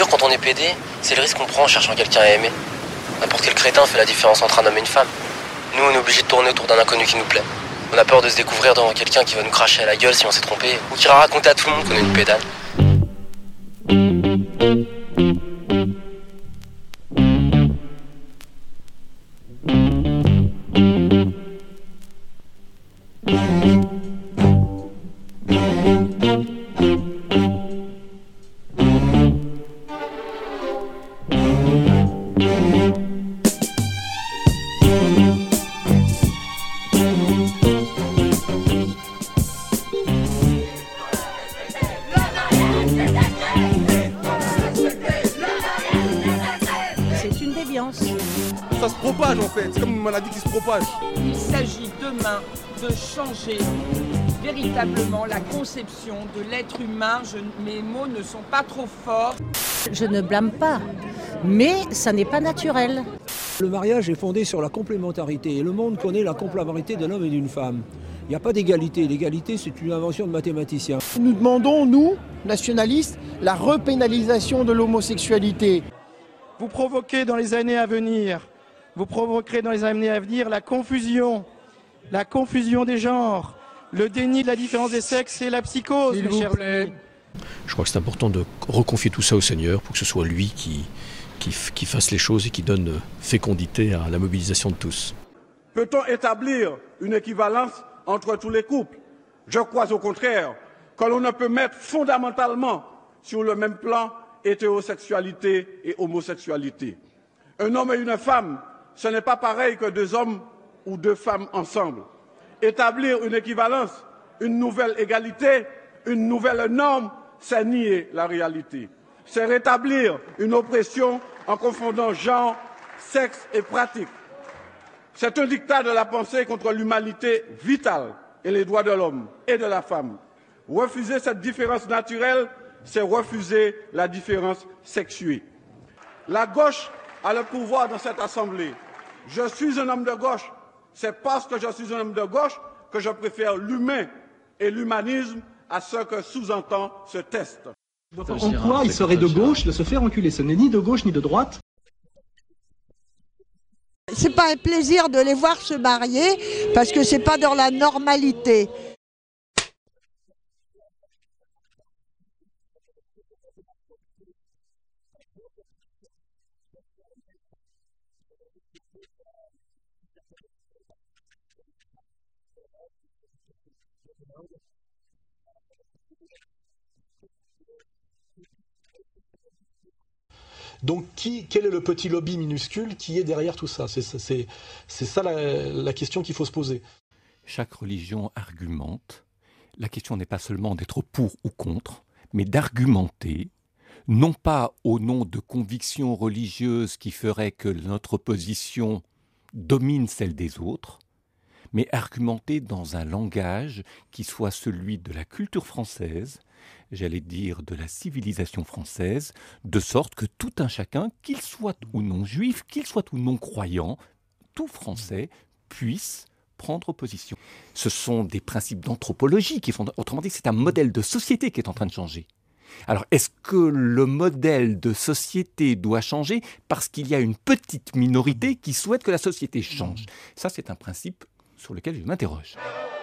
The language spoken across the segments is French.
jure, quand on est pédé, c'est le risque qu'on prend en cherchant quelqu'un à aimer. N'importe quel crétin fait la différence entre un homme et une femme. Nous, on est obligés de tourner autour d'un inconnu qui nous plaît. On a peur de se découvrir devant quelqu'un qui va nous cracher à la gueule si on s'est trompé, ou qui ira raconter à tout le monde qu'on est une pédale. Ça se propage en fait, c'est comme une maladie qui se propage. Il s'agit demain de changer véritablement la conception de l'être humain. Mes mots ne sont pas trop forts. Je ne blâme pas, mais ça n'est pas naturel. Le mariage est fondé sur la complémentarité et le monde connaît la complémentarité d'un homme et d'une femme. Il n'y a pas d'égalité. L'égalité, c'est une invention de mathématiciens. Nous demandons, nous, nationalistes, la repénalisation de l'homosexualité. Vous provoquez dans les années à venir, la confusion des genres, le déni de la différence des sexes et la psychose, mes chers amis. Je crois que c'est important de reconfier tout ça au Seigneur pour que ce soit lui qui fasse les choses et qui donne fécondité à la mobilisation de tous. Peut-on établir une équivalence entre tous les couples? Je crois au contraire que l'on ne peut mettre fondamentalement sur le même plan hétérosexualité et homosexualité. Un homme et une femme, ce n'est pas pareil que deux hommes ou deux femmes ensemble. Établir une équivalence, une nouvelle égalité, une nouvelle norme, c'est nier la réalité. C'est rétablir une oppression en confondant genre, sexe et pratique. C'est un dictat de la pensée contre l'humanité vitale et les droits de l'homme et de la femme. Refuser cette différence naturelle, c'est refuser la différence sexuée. La gauche a le pouvoir dans cette assemblée. Je suis un homme de gauche. C'est parce que je suis un homme de gauche que je préfère l'humain et l'humanisme à ce que sous-entend ce test. En quoi il serait de gauche de se faire enculer? Ce n'est ni de gauche ni de droite. C'est pas un plaisir de les voir se marier parce que c'est pas dans la normalité. Donc quel est le petit lobby minuscule qui est derrière tout ça? C'est ça la question qu'il faut se poser. Chaque religion argumente. La question n'est pas seulement d'être pour ou contre, mais d'argumenter, non pas au nom de convictions religieuses qui feraient que notre position domine celle des autres, mais argumenter dans un langage qui soit celui de la culture française, j'allais dire de la civilisation française, de sorte que tout un chacun, qu'il soit ou non juif, qu'il soit ou non croyant, tout Français puisse prendre position. Ce sont des principes d'anthropologie qui font, autrement dit, c'est un modèle de société qui est en train de changer. Alors, est-ce que le modèle de société doit changer parce qu'il y a une petite minorité qui souhaite que la société change? Ça, c'est un principe sur lequel je m'interroge.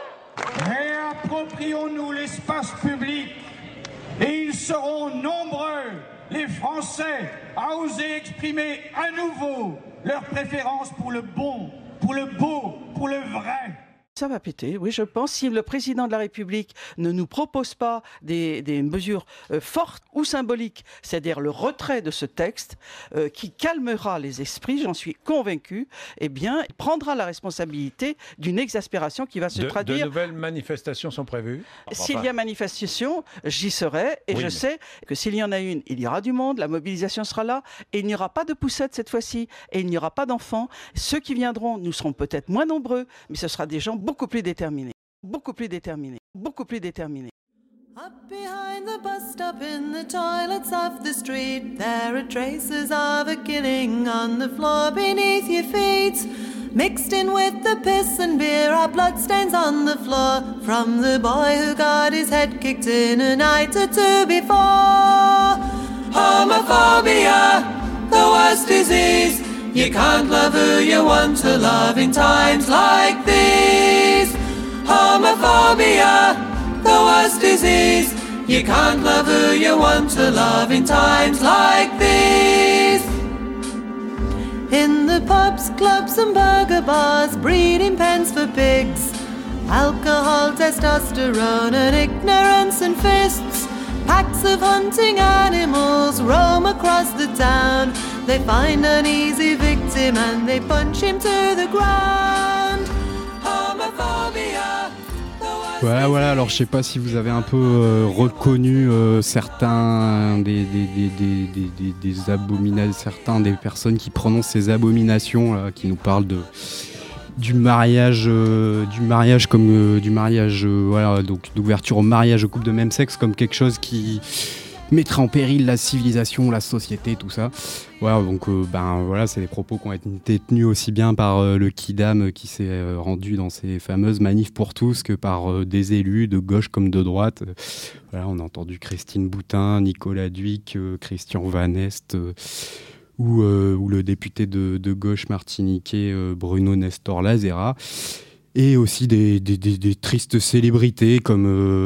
Réapproprions-nous l'espace public et ils seront nombreux, les Français, à oser exprimer à nouveau leur préférence pour le bon, pour le beau, pour le vrai. Ça va péter, oui, je pense. Si le président de la République ne nous propose pas des mesures fortes ou symboliques, c'est-à-dire le retrait de ce texte qui calmera les esprits, j'en suis convaincu, eh bien, il prendra la responsabilité d'une exaspération qui va se traduire. De nouvelles manifestations sont prévues. S'il y a manifestation, j'y serai et je sais que s'il y en a une, il y aura du monde, la mobilisation sera là et il n'y aura pas de poussettes cette fois-ci et il n'y aura pas d'enfants. Ceux qui viendront, nous serons peut-être moins nombreux, mais ce sera des gens beaucoup plus déterminés, beaucoup plus déterminés, beaucoup plus déterminés. Up behind the bus stop in the toilets of the street, there are traces of a killing on the floor beneath your feet. Mixed in with the piss and beer are bloodstains on the floor from the boy who got his head kicked in a night or two before. Homophobia, the worst disease. You can't love who you want to love in times like these. Homophobia, the worst disease. You can't love who you want to love in times like these. In the pubs, clubs and burger bars, breeding pens for pigs. Alcohol, testosterone and ignorance and fists. Packs of hunting animals roam across the town. They find an easy victim and they punch him to the ground. Homophobia. Voilà, alors je sais pas si vous avez un peu reconnu certains des abominations, certains des personnes qui prononcent ces abominations là, qui nous parlent du mariage voilà, donc d'ouverture au mariage aux couples de même sexe comme quelque chose qui mettrait en péril la civilisation, la société, tout ça. Voilà, donc voilà, c'est des propos qui ont été tenus aussi bien par le Kidam qui s'est rendu dans ces fameuses manifs pour tous que par des élus de gauche comme de droite. Voilà, on a entendu Christine Boutin, Nicolas Dhuicq, Christian Van Est ou le député de gauche martiniquais Bruno Nestor Lazera. Et aussi des tristes célébrités comme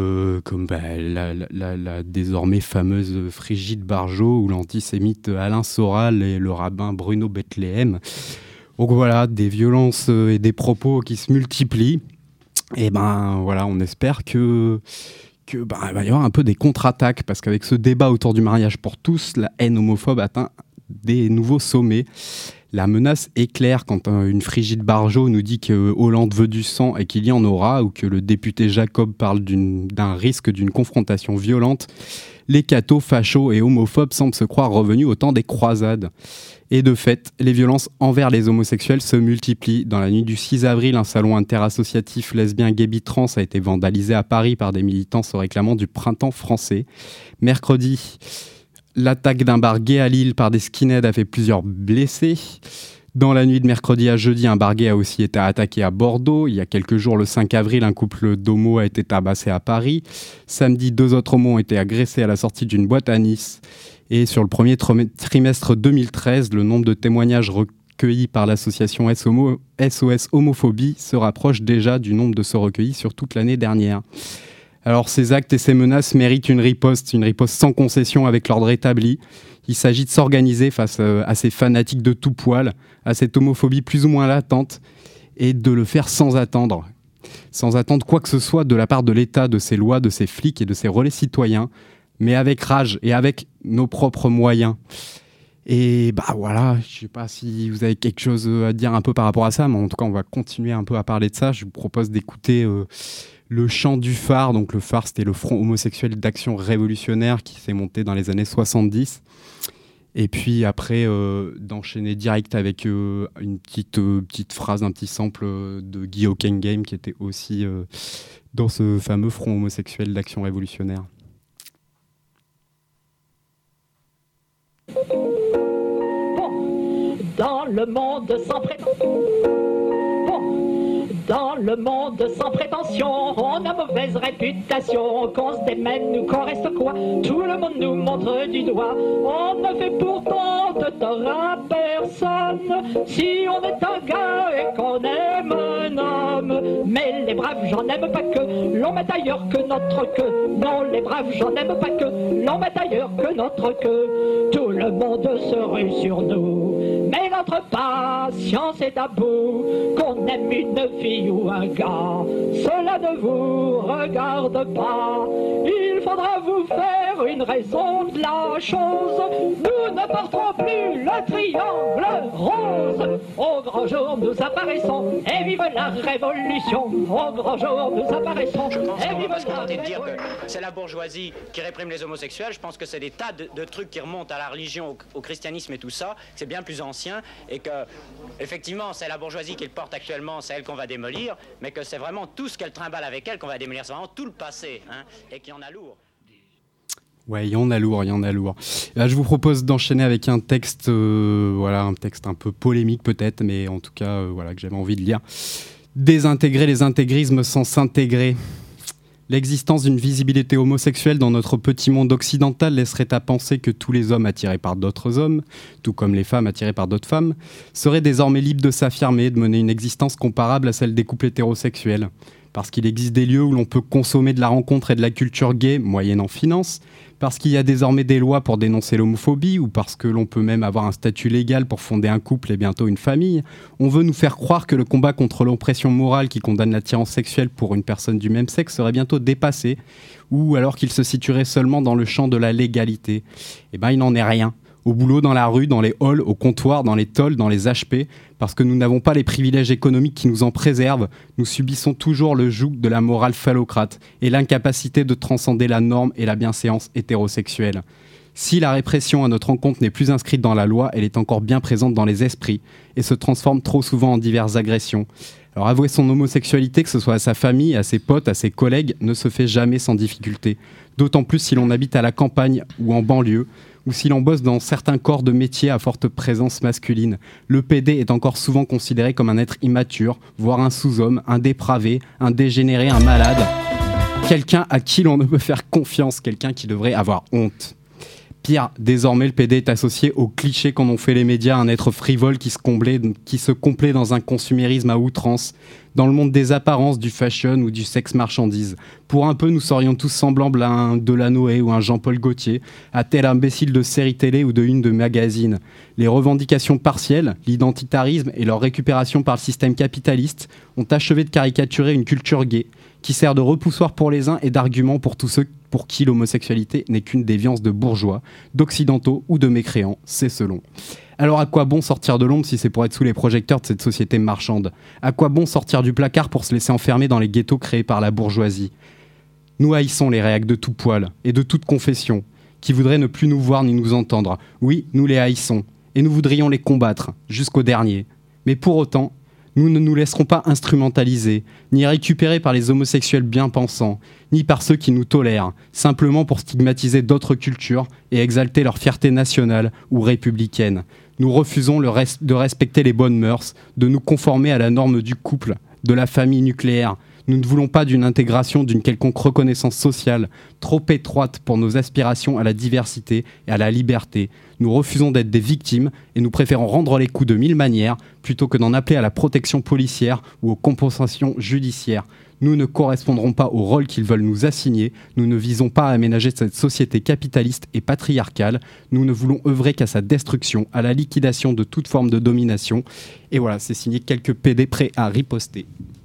la désormais fameuse Frigide Barjot ou l'antisémite Alain Soral et le rabbin Bruno Bethléem. Donc voilà, des violences et des propos qui se multiplient. Et voilà, on espère que il va y avoir un peu des contre-attaques parce qu'avec ce débat autour du mariage pour tous, la haine homophobe atteint des nouveaux sommets. La menace est claire quand une Frigide Barjot nous dit que Hollande veut du sang et qu'il y en aura, ou que le député Jacob parle d'un risque d'une confrontation violente. Les cathos, fachos et homophobes semblent se croire revenus au temps des croisades. Et de fait, les violences envers les homosexuels se multiplient. Dans la nuit du 6 avril, un salon interassociatif lesbien gay bi-trans a été vandalisé à Paris par des militants se réclamant du printemps français. Mercredi, l'attaque d'un bar gay à Lille par des skinheads a fait plusieurs blessés. Dans la nuit de mercredi à jeudi, un bar gay a aussi été attaqué à Bordeaux. Il y a quelques jours, le 5 avril, un couple d'homos a été tabassé à Paris. Samedi, 2 autres homos ont été agressés à la sortie d'une boîte à Nice. Et sur le premier trimestre 2013, le nombre de témoignages recueillis par l'association SOS Homophobie se rapproche déjà du nombre de ceux recueillis sur toute l'année dernière. Alors ces actes et ces menaces méritent une riposte sans concession avec l'ordre établi. Il s'agit de s'organiser face à ces fanatiques de tout poil, à cette homophobie plus ou moins latente, et de le faire sans attendre quoi que ce soit de la part de l'État, de ses lois, de ses flics et de ses relais citoyens, mais avec rage et avec nos propres moyens. Et voilà, je sais pas si vous avez quelque chose à dire un peu par rapport à ça, mais en tout cas on va continuer un peu à parler de ça. Je vous propose d'écouter le chant du phare. Donc le phare, c'était le Front homosexuel d'action révolutionnaire qui s'est monté dans les années 70. Et puis après, d'enchaîner direct avec une petite phrase, un petit sample de Guy Hockenheim qui était aussi dans ce fameux Front homosexuel d'action révolutionnaire. Dans le monde sans prétention. Dans le monde sans prétention, on a mauvaise réputation, qu'on se démène ou qu'on reste quoi, tout le monde nous montre du doigt. On ne fait pourtant de tort à personne, si on est un gars et qu'on aime un homme. Mais les braves, j'en aime pas que l'on met ailleurs que notre queue. Non, les braves, j'en aime pas que l'on met ailleurs que notre queue. Tout le monde se rue sur nous, mais notre patience est à bout. Qu'on aime une fille ou un gars, cela ne vous regarde pas. Il faudra vous faire une raison de la chose. Nous ne porterons plus le triangle rose. Au grand jour nous apparaissons et vive la révolution. Au grand jour nous apparaissons. Je pense qu'on va pas se contenter de dire que c'est la bourgeoisie qui réprime les homosexuels. Je pense que c'est des tas de trucs qui remontent à la religion, au christianisme et tout ça. C'est bien plus ancien et que effectivement c'est la bourgeoisie qui le porte actuellement, c'est elle qu'on va démolir, mais que c'est vraiment tout ce qu'elle trimballe avec elle qu'on va démolir. C'est vraiment tout le passé, hein, et qu'il y en a lourd. Ouais, il y en a lourd. Là, je vous propose d'enchaîner avec un texte, un texte un peu polémique peut-être, mais en tout cas, que j'avais envie de lire. Désintégrer les intégrismes sans s'intégrer. L'existence d'une visibilité homosexuelle dans notre petit monde occidental laisserait à penser que tous les hommes attirés par d'autres hommes, tout comme les femmes attirées par d'autres femmes, seraient désormais libres de s'affirmer et de mener une existence comparable à celle des couples hétérosexuels. Parce qu'il existe des lieux où l'on peut consommer de la rencontre et de la culture gay, moyennant finance, parce qu'il y a désormais des lois pour dénoncer l'homophobie, ou parce que l'on peut même avoir un statut légal pour fonder un couple et bientôt une famille, on veut nous faire croire que le combat contre l'oppression morale qui condamne l'attirance sexuelle pour une personne du même sexe serait bientôt dépassé, ou alors qu'il se situerait seulement dans le champ de la légalité. Eh bien, il n'en est rien. Au boulot, dans la rue, dans les halls, au comptoir, dans les tolls, dans les HP, parce que nous n'avons pas les privilèges économiques qui nous en préservent, nous subissons toujours le joug de la morale phallocrate et l'incapacité de transcender la norme et la bienséance hétérosexuelle. Si la répression à notre encontre n'est plus inscrite dans la loi, elle est encore bien présente dans les esprits et se transforme trop souvent en diverses agressions. Alors avouer son homosexualité, que ce soit à sa famille, à ses potes, à ses collègues, ne se fait jamais sans difficulté. D'autant plus si l'on habite à la campagne ou en banlieue, ou si l'on bosse dans certains corps de métier à forte présence masculine. Le PD est encore souvent considéré comme un être immature, voire un sous-homme, un dépravé, un dégénéré, un malade. Quelqu'un à qui l'on ne peut faire confiance, quelqu'un qui devrait avoir honte. Pire, désormais le PD est associé au cliché qu'en ont fait les médias, un être frivole qui se complaît dans un consumérisme à outrance, dans le monde des apparences, du fashion ou du sexe marchandise. Pour un peu, nous serions tous semblables à un Delanoë ou un Jean-Paul Gaultier, à tel imbécile de série télé ou de une de magazine. Les revendications partielles, l'identitarisme et leur récupération par le système capitaliste ont achevé de caricaturer une culture gay, qui sert de repoussoir pour les uns et d'argument pour tous ceux pour qui l'homosexualité n'est qu'une déviance de bourgeois, d'occidentaux ou de mécréants, c'est selon. Alors à quoi bon sortir de l'ombre si c'est pour être sous les projecteurs de cette société marchande ? À quoi bon sortir du placard pour se laisser enfermer dans les ghettos créés par la bourgeoisie ? Nous haïssons les réacs de tout poil et de toute confession, qui voudraient ne plus nous voir ni nous entendre. Oui, nous les haïssons, et nous voudrions les combattre, jusqu'au dernier. Mais pour autant, nous ne nous laisserons pas instrumentaliser, ni récupérer par les homosexuels bien-pensants, ni par ceux qui nous tolèrent, simplement pour stigmatiser d'autres cultures et exalter leur fierté nationale ou républicaine. Nous refusons de respecter les bonnes mœurs, de nous conformer à la norme du couple, de la famille nucléaire. Nous ne voulons pas d'une intégration d'une quelconque reconnaissance sociale trop étroite pour nos aspirations à la diversité et à la liberté. Nous refusons d'être des victimes et nous préférons rendre les coups de mille manières plutôt que d'en appeler à la protection policière ou aux compensations judiciaires. Nous ne correspondrons pas au rôle qu'ils veulent nous assigner. Nous ne visons pas à aménager cette société capitaliste et patriarcale. Nous ne voulons œuvrer qu'à sa destruction, à la liquidation de toute forme de domination. Et voilà, c'est signé quelques PD prêts à riposter.